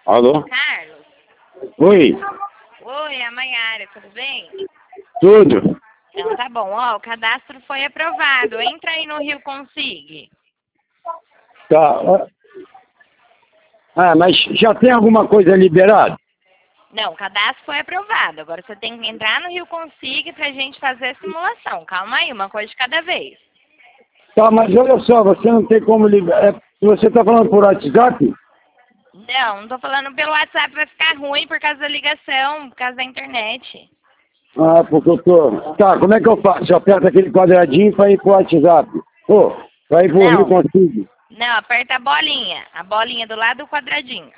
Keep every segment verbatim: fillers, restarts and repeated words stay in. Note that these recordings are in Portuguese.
Alô? Carlos? Oi, Oi, é a Maiara, tudo bem? tudo? Então tá bom, ó, o cadastro foi aprovado. Entra aí no Rio Consig. Tá. ó. Ah, mas já tem alguma coisa liberada? Não, o cadastro foi aprovado. Agora você tem que entrar no Rio Consig pra gente fazer a simulação. Calma aí, uma coisa de cada vez. Tá, mas olha só, você não tem como liberar. Você tá falando por WhatsApp? Não, não tô falando pelo WhatsApp, vai ficar ruim por causa da ligação, por causa da internet. Ah, porque eu tô. Tá, como é que eu faço? Eu aperto aquele quadradinho pra ir pro WhatsApp. Pô, pra ir pro Rio Não, Consigo. não, aperta a bolinha. A bolinha do lado do quadradinho.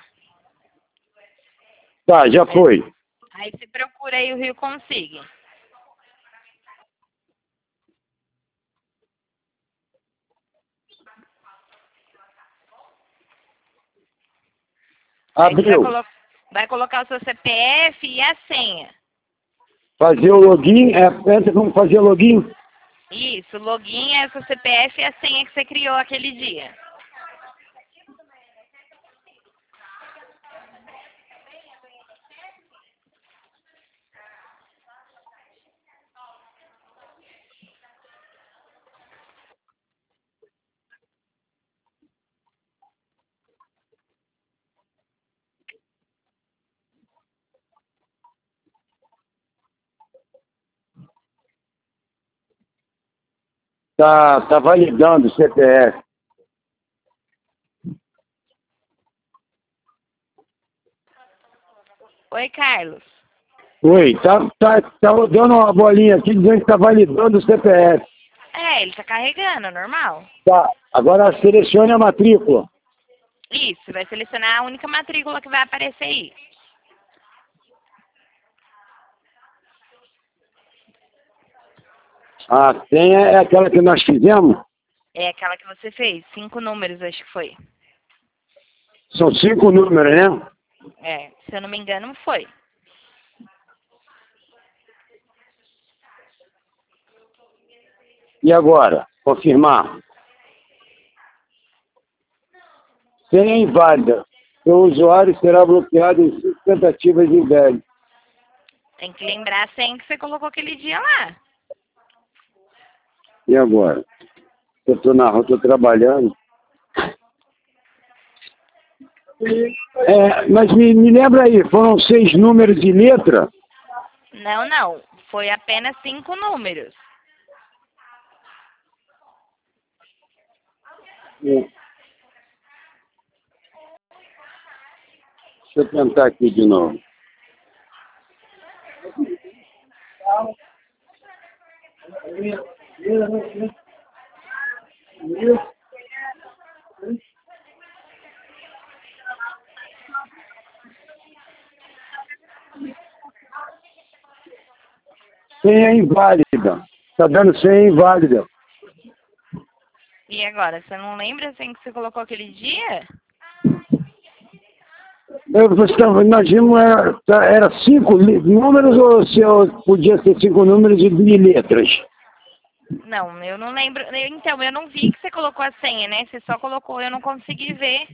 Tá, já foi. Aí você procura aí o Rio Consig. Aí você vai, Abriu. colo vai colocar o seu C P F e a senha. Fazer o login, é, entra como fazer login. Isso, login é o seu C P F e a senha que você criou aquele dia. Tá, tá validando o C P F. Oi, Carlos. Oi, tá, tá, tá rodando uma bolinha aqui dizendo que tá validando o C P F. É, ele tá carregando, normal. Tá, agora selecione a matrícula. Isso, vai selecionar a única matrícula que vai aparecer aí. A senha é aquela que nós fizemos. É aquela que você fez, cinco números, acho que foi. São cinco números, né? É, se eu não me engano, foi. E agora? Confirmar. Senha inválida. Seu usuário será bloqueado em cinco tentativas de velho. Tem que lembrar a senha que você colocou aquele dia lá. E agora? Eu tô na rua, tô trabalhando. É, mas me, me lembra aí, foram seis números de letra? Não, não. Foi apenas cinco números. É. Deixa eu tentar aqui de novo. Senha inválida. Tá dando senha inválida. E agora, você não lembra a senha que você colocou aquele dia? Eu, você tava, nós vimos, era, tá, era cinco li- números ou se eu, podia ser cinco números de, de letras? Não, eu não lembro. Eu- Então, eu não vi que você colocou a senha, né? Você só colocou, eu não consegui ver.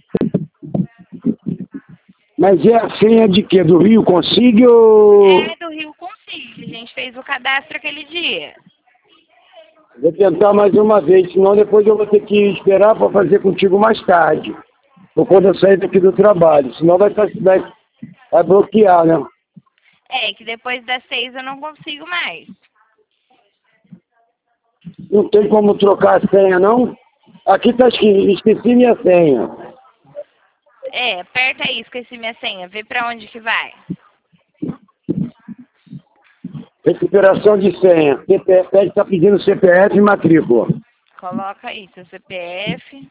Mas é a senha de quê? Do Rio Consigo ou... É do Rio Consig, que a gente fez o cadastro aquele dia. Vou tentar mais uma vez, senão depois eu vou ter que esperar para fazer contigo mais tarde. Ou quando eu sair daqui do trabalho. Senão vai, tá- vai, vai bloquear, né? É, que depois das seis eu não consigo mais. Não tem como trocar a senha, não? Aqui tá escrito, esqueci minha senha. É, aperta aí, esqueci minha senha. Vê pra onde que vai. Recuperação de senha. C P F está pedindo C P F e matrícula. Coloca aí seu C P F.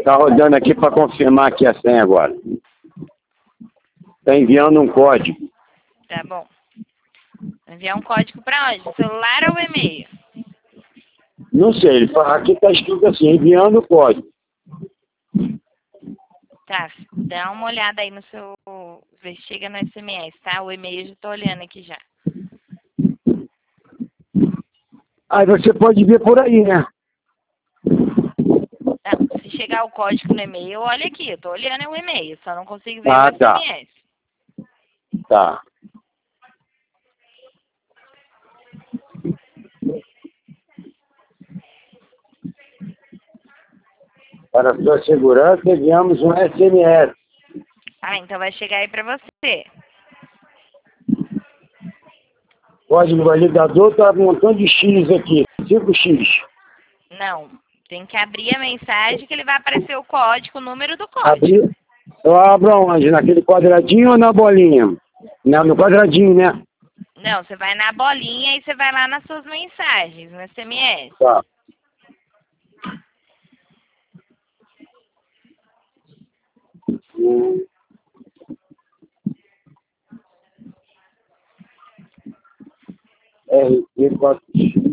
Tá rodando aqui para confirmar aqui a senha agora. Tá enviando um código. Tá bom. Enviar um código para onde? Celular ou e-mail? Não sei, ele fala, aqui tá escrito assim, enviando o código. Tá, dá uma olhada aí no seu... Vê se chega no S M S, tá? O e-mail eu já tô olhando aqui já. Aí você pode ver por aí, né? Não, se chegar o código no e-mail, olha aqui, eu tô olhando o e-mail, só não consigo ver Ah, o tá. S M S. Tá. Para sua segurança, enviamos um S M S. Ah, então vai chegar aí pra você. Código validador tá um montão de X aqui. cinco X. Não, tem que abrir a mensagem que ele vai aparecer o código, o número do código. Abrir. Eu abro aonde? Naquele quadradinho ou na bolinha? Não, no quadradinho, né? Não, você vai na bolinha e você vai lá nas suas mensagens, no S M S. Tá. Hum. R T quatro X.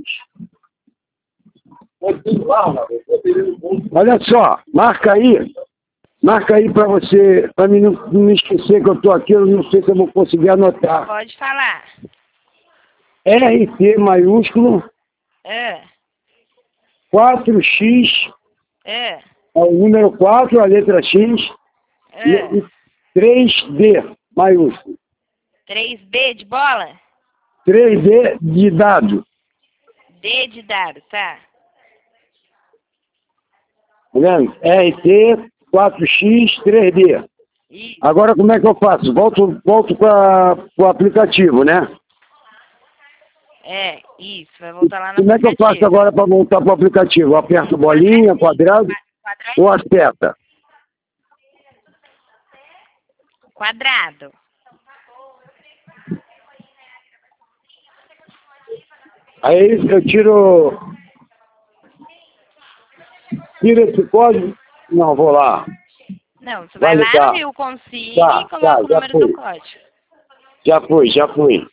Olha só, marca aí. Marca aí para você, para mim não, não me esquecer que eu tô aqui, eu não sei se eu vou conseguir anotar. Pode falar. R T maiúsculo, É, quatro X, é, é o número quatro, a letra X, é. e, e três D maiúsculo. três B de bola? três D de dado. D de dado, tá? Tá vendo? R T quatro X três D. E, Agora como é que eu faço? Volto, volto para o aplicativo, né? é, isso, vai voltar lá no Como é que eu faço aplicativo. agora para voltar para o aplicativo? Eu aperto bolinha, quadrado ou a seta? Quadrado. Aí eu tiro... Tiro esse código? Não, vou lá. Não, você vai lá Validar. no Rio Consiga Tá, e coloca tá, o já número fui. do código. Já fui, já fui.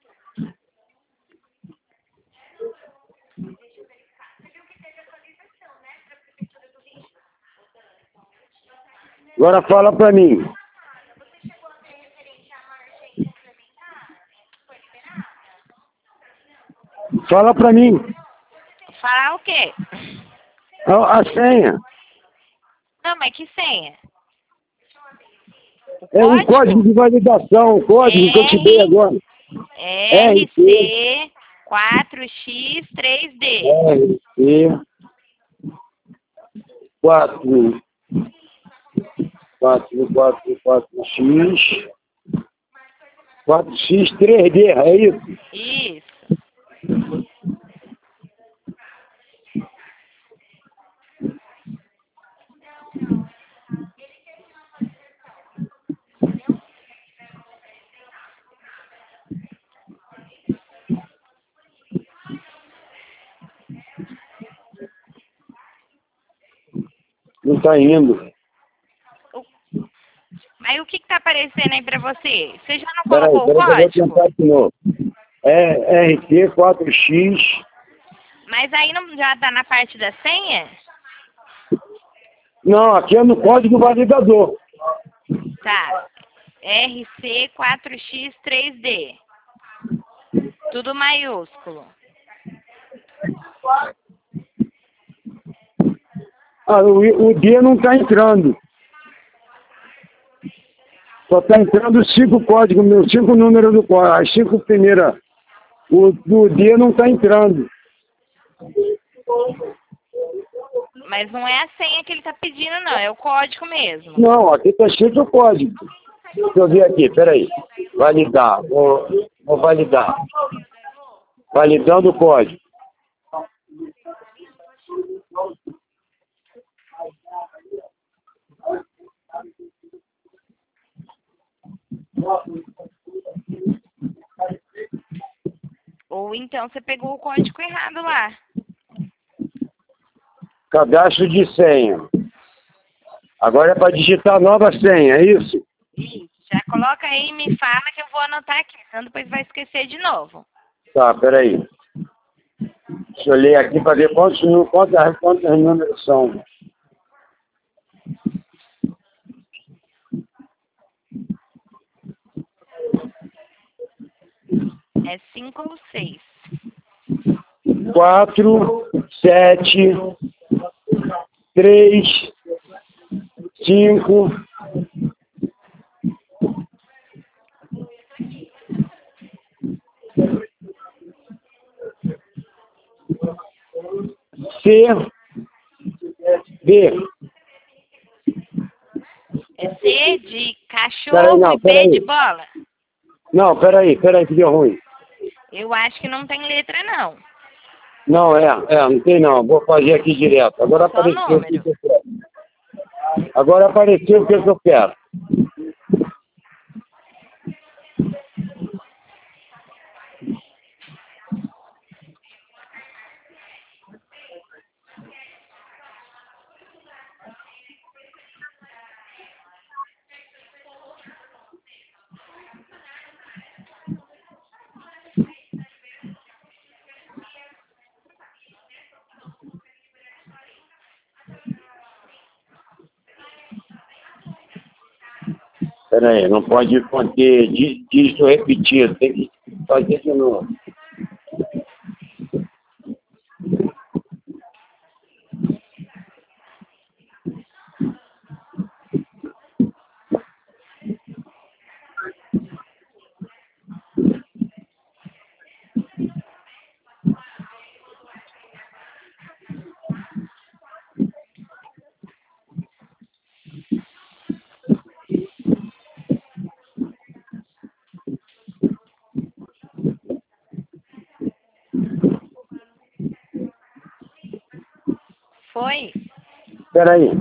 Agora fala para mim. Fala para mim. Falar o quê? A, a senha. Não, mas que senha? O É um código de validação, o código que eu te dei agora. R C quatro X três D. R C quatro quatro quatro quatro X quatro X três D, é isso? Isso. Não está indo. Aí o que que tá aparecendo aí pra você? Você já não Peraí, colocou o peraí que eu vou código? tentar de novo. É R T quatro X. Mas aí não já tá na parte da senha? Não, aqui é no código validador. Tá. R C quatro X três D. Tudo maiúsculo. Ah, o, o D não está entrando. Só está entrando os cinco códigos, meus cinco números do código, as cinco primeiras. O do D não está entrando. Mas não é a senha que ele tá pedindo, não. É o código mesmo. Não, aqui está escrito o código. Deixa eu ver aqui, peraí. Validar, vou, vou validar. Validando o código. Ou então você pegou o código errado lá. Cadastro de senha. Agora é para digitar a nova senha, é isso? Isso. Já coloca aí e me fala que eu vou anotar aqui, senão depois vai esquecer de novo. Tá, peraí. Deixa eu ler aqui para ver quantos, quantos, quantos números são. É cinco ou seis? Quatro, sete, três, cinco, C, B. É C de cachorro Peraí, não, e B peraí. de bola? Não, peraí, peraí que deu ruim. Eu acho que não tem letra, não. Não, é, é, não tem não. Vou fazer aqui direto. Agora Só apareceu o que número. eu quero. Agora apareceu o que eu quero. Peraí, não pode conter dí- dígito repetido. Tem que fazer de novo. Foi? Peraí.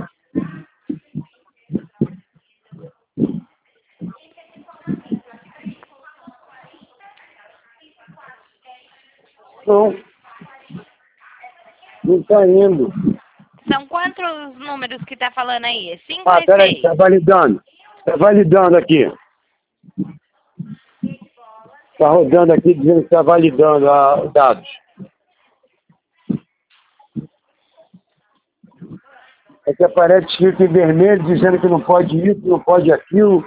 Não. Não está indo. São quantos números que tá falando aí? É cinco Ah, ou é peraí, seis? está validando. Está validando aqui. Está rodando aqui dizendo que está validando a, os dados. É que aparece escrito em vermelho dizendo que não pode isso, não pode aquilo.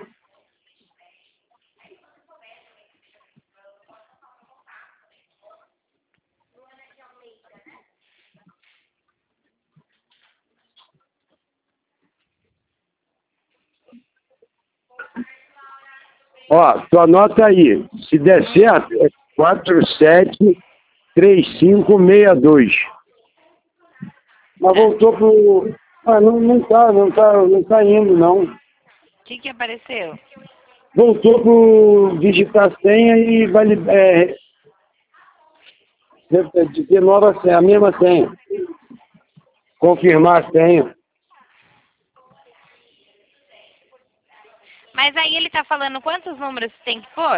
Ó, tu anota aí. Se der certo, é quatro sete três cinco seis dois. Mas voltou pro... Ah, não, não tá, não tá, não tá indo, não. O que que apareceu? Voltou pro digitar senha e vale... É, de ter nova senha, a mesma senha. Confirmar a senha. Mas aí ele tá falando quantos números tem que pôr?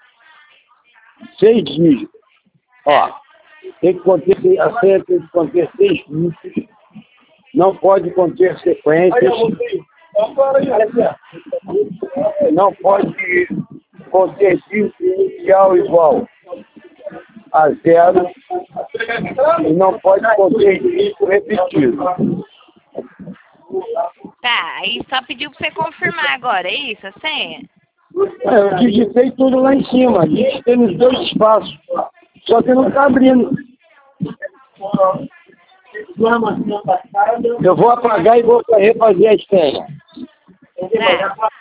Seis dígitos. Ó, tem que conter, a senha tem que conter seis dígitos. Não pode conter sequências. Não pode conter dígito inicial igual a zero. E não pode conter dígito repetido. Tá, aí só pediu pra você confirmar agora, é isso, a senha? É, eu digitei tudo lá em cima. Digitei nos dois espaços. Só que não está abrindo. Eu vou apagar e vou refazer as senhas. Tá.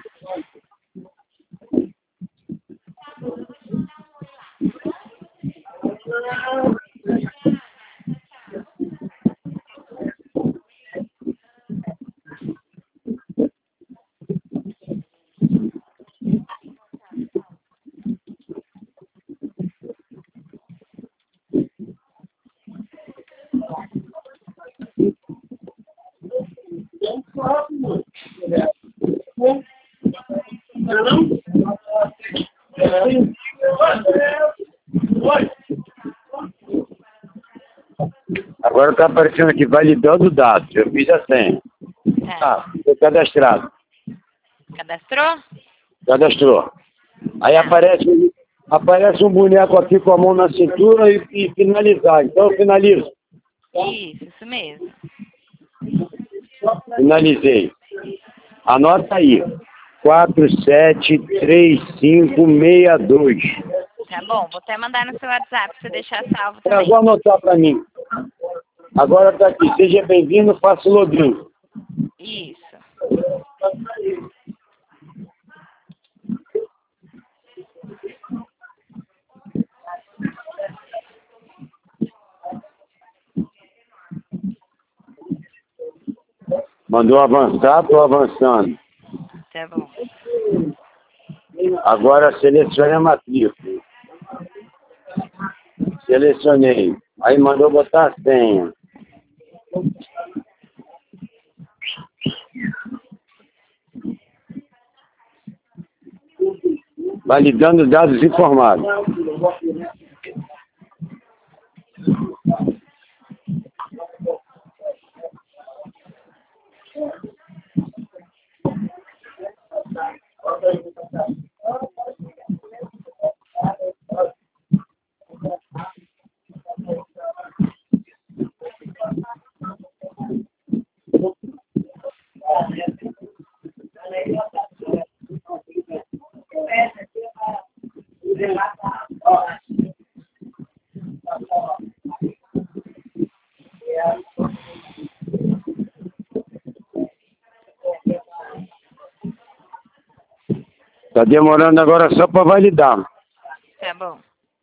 Agora está aparecendo aqui, validando dados. Eu fiz a senha. Tá. Ah, cadastrado. Cadastrou? Cadastrou. Aí aparece, aparece um boneco aqui com a mão na cintura e, e finalizar. Então eu finalizo. Isso, isso mesmo. Finalizei. Anota aí. quatro sete três cinco seis dois. Tá bom, vou até mandar no seu WhatsApp pra você deixar salvo Eu também. vou anotar para mim. Agora tá aqui. Seja bem-vindo, faça o login. Isso. Mandou avançar, estou avançando. Tá bom. Agora selecione a matrícula. Selecionei. Aí mandou botar a senha. Validando dados informados. Está demorando agora só para validar. Tá bom.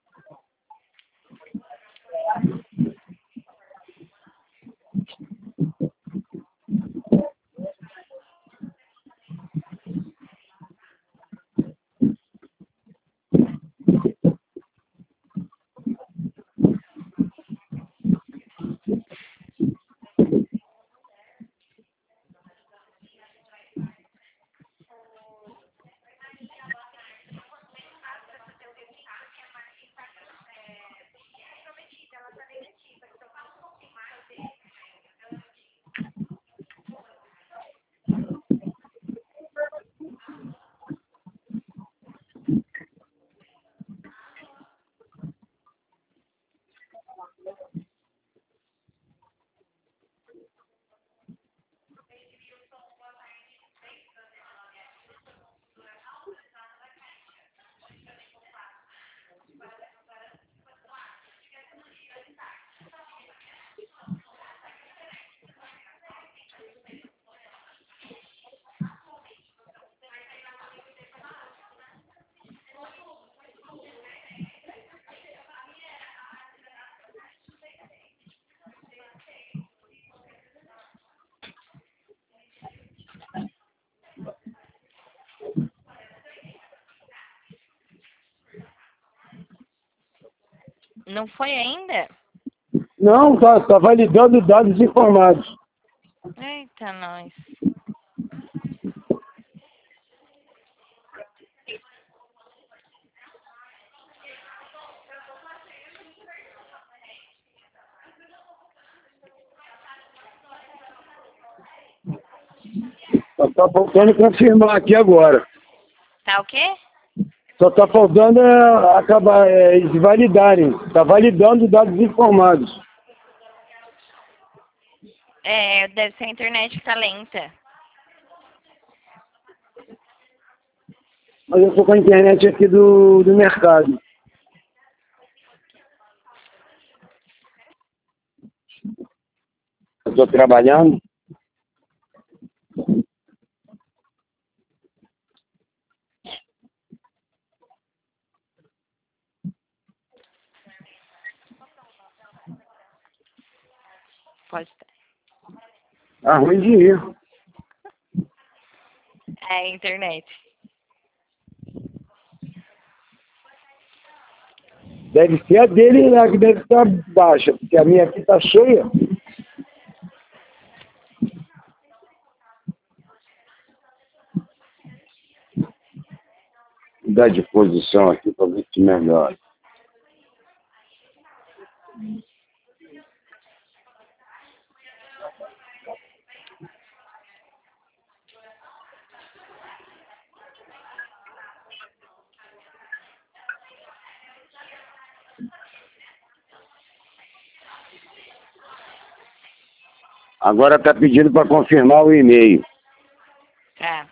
Não foi ainda? Não, tá, tá validando dados informados. Eita, nós. Só tá faltando confirmar aqui agora. Tá o quê? Só tá faltando é, acabar, é, eles validarem. Tá validando dados informados. É, deve ser a internet que tá lenta. Mas eu tô com a internet aqui do, do mercado. Eu tô trabalhando. Pode estar. Tá ruim de ir. É a internet. Deve ser a dele lá que deve estar baixa, porque a minha aqui tá cheia. Mudar de posição aqui para ver se melhora. Agora está pedindo para confirmar o e-mail. Tá.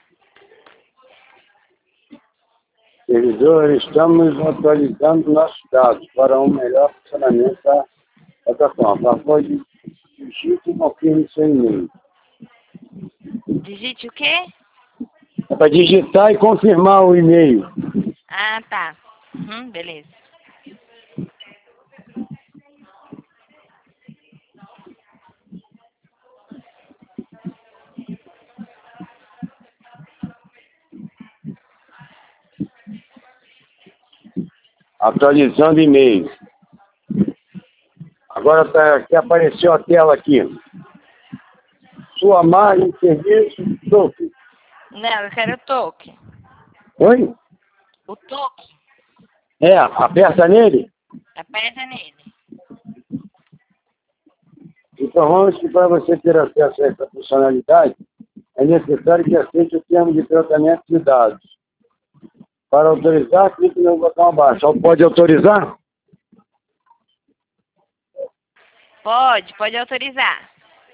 Servidor, estamos atualizando nossos dados para um melhor funcionamento da plataforma. Por favor, digite e confirme seu e-mail. Digite o quê? É para digitar e confirmar o e-mail. Ah, tá. Uhum, beleza. Atualizando e-mail. Agora tá, que apareceu a tela aqui. Sua margem de serviço, toque. Não, eu quero o toque. Oi? O toque. É, aperta nele. Aperta nele. Então vamos que para você ter acesso a essa funcionalidade, é necessário que aceite o termo de tratamento de dados. Para autorizar, clique no botão abaixo. Só pode autorizar? Pode, pode autorizar.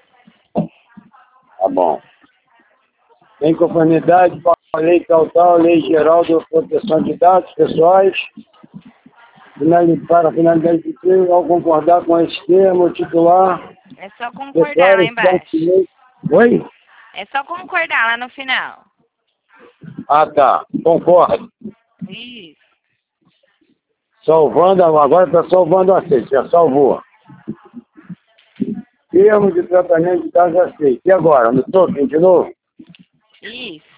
Tá bom. Em conformidade com a lei tal, tal, Lei Geral de Proteção de Dados Pessoais, para a finalidade de ter, ao concordar com esse termo, o titular... É só concordar lá embaixo. Oi? É só concordar lá no final. Ah, tá. Concordo. Isso. Salvando, agora está salvando aceito. Já salvou. Termo de tratamento de dados aceito. E agora? No token de novo? Isso.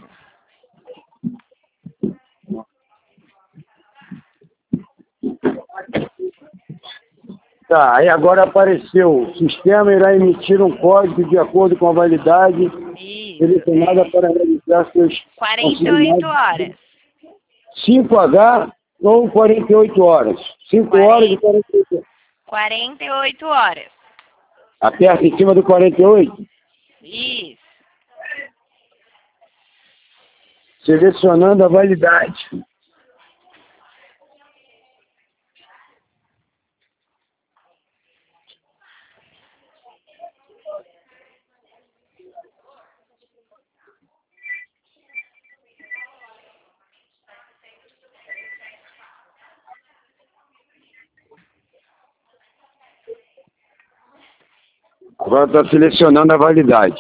Tá, aí agora apareceu. O sistema irá emitir um código de acordo com a validade Isso. selecionada para realizar seus... quarenta e oito horas. cinco H ou quarenta e oito horas? cinco horas e quarenta e oito horas. quarenta e oito horas. Aperta em cima do quarenta e oito. Isso. Selecionando a validade. Agora está selecionando a validade.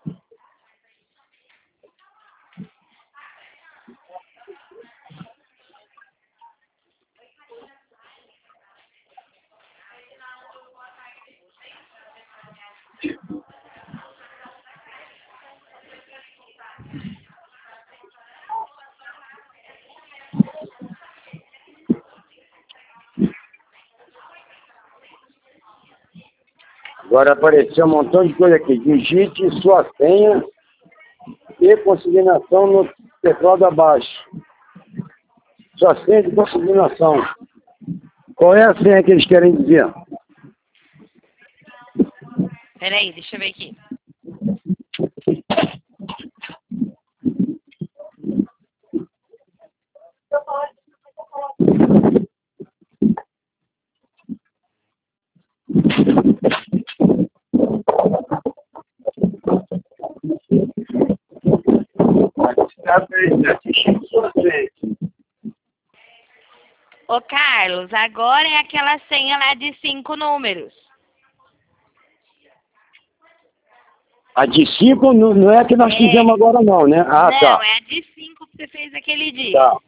Agora apareceu um montão de coisa aqui. Digite sua senha e consignação no teclado abaixo. Sua senha de consignação. Qual é a senha que eles querem dizer? Peraí, deixa eu ver aqui. Ô, Carlos, agora é aquela senha lá de cinco números. A de cinco não, não é a que nós É. fizemos agora não, né? Ah, Não, tá. é a de cinco que você fez aquele dia. Tá.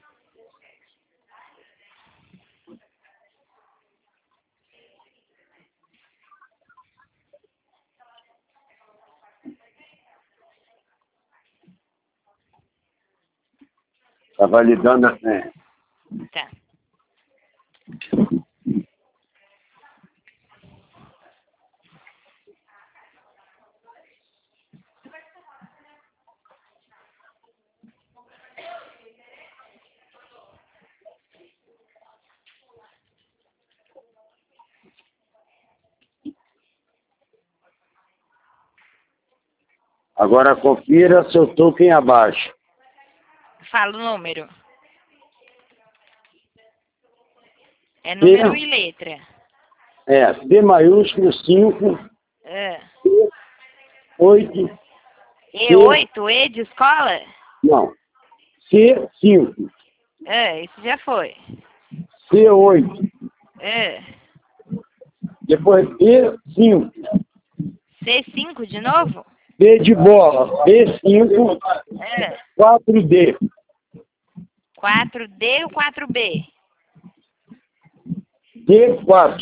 Tá validando a senha. Tá. Agora confira seu token abaixo. Fala o número. É número Sim. e letra. É, D maiúsculo cinco, É. oito. E oito, E de escola? Não. C cinco. É, isso já foi. C oito. É. Depois B cinco. C cinco de novo? B de bola. B cinco. É. quatro D. quatro D ou quatro B? D quatro.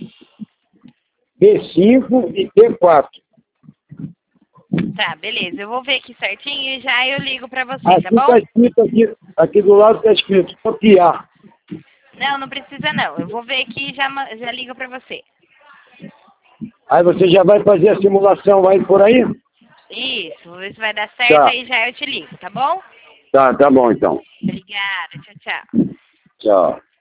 B cinco e D quatro. Tá, beleza. Eu vou ver aqui certinho e já eu ligo pra você, Aqui tá bom? está escrito, aqui, aqui do lado está escrito copiar. Não, não precisa não. Eu vou ver aqui e já, ma- já ligo pra você. Aí você já vai fazer a simulação aí por aí? Isso, vou ver se vai dar certo, Tá. aí já eu te ligo, tá bom? Tá, tá bom então. Obrigada, tchau, tchau. Tchau.